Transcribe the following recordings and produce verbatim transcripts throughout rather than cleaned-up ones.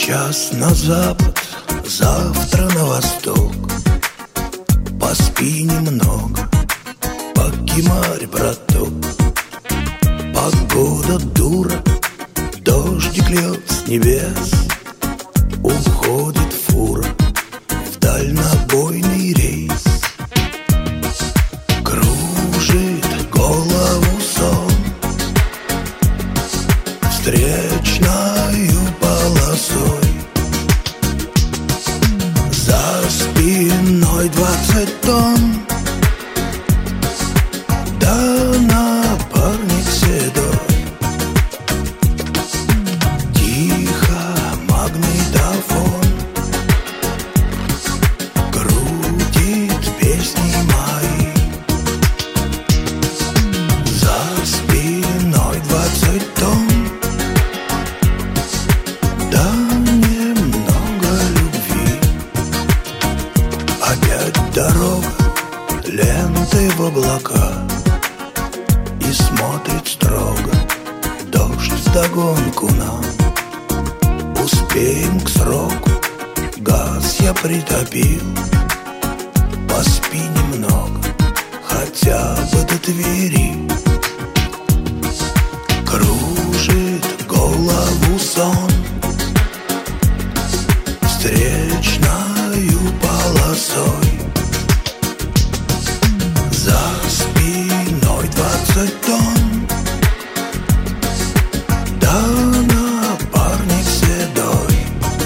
Сейчас на запад, завтра на восток. Поспи немного, покемарь, браток. Погода дура, дождик льет с небес. Уходит фура в дальнобойный рейс. Кружит голову сон встречною полосой. За спиной двадцать тонн, да напарник седой. Тихо магнитофон крутит песни мои. За спиной двадцать тонн, да немного любви. Опять дорога лентой в облака, и смотрит строго дождь вдогонку нам. Успеем к сроку, газ я притопил. Поспи немного, хотя бы до Твери. Кружит голову сон встречною полосой. За спиной двадцать тонн, да напарник седой.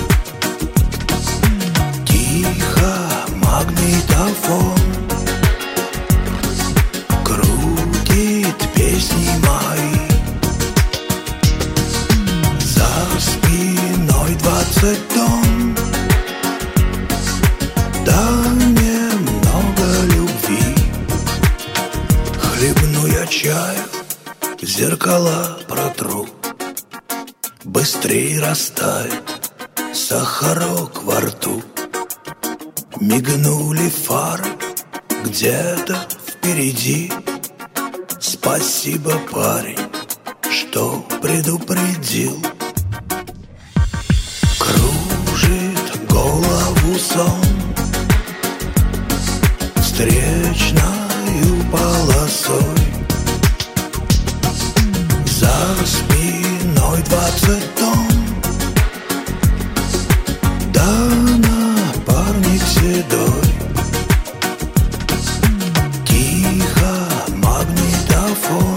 Тихо магнитофон крутит песни мои. За спиной двадцать тонн, да немного любви. Хлебну я чаю, зеркала протру. Быстрей растает сахарок во рту. Мигнули фары где-то впереди. Спасибо, парень, что предупредил. Кружит голову сон встречною полосой. За спиной двадцать тонн, да напарник седой. Тихо магнитофон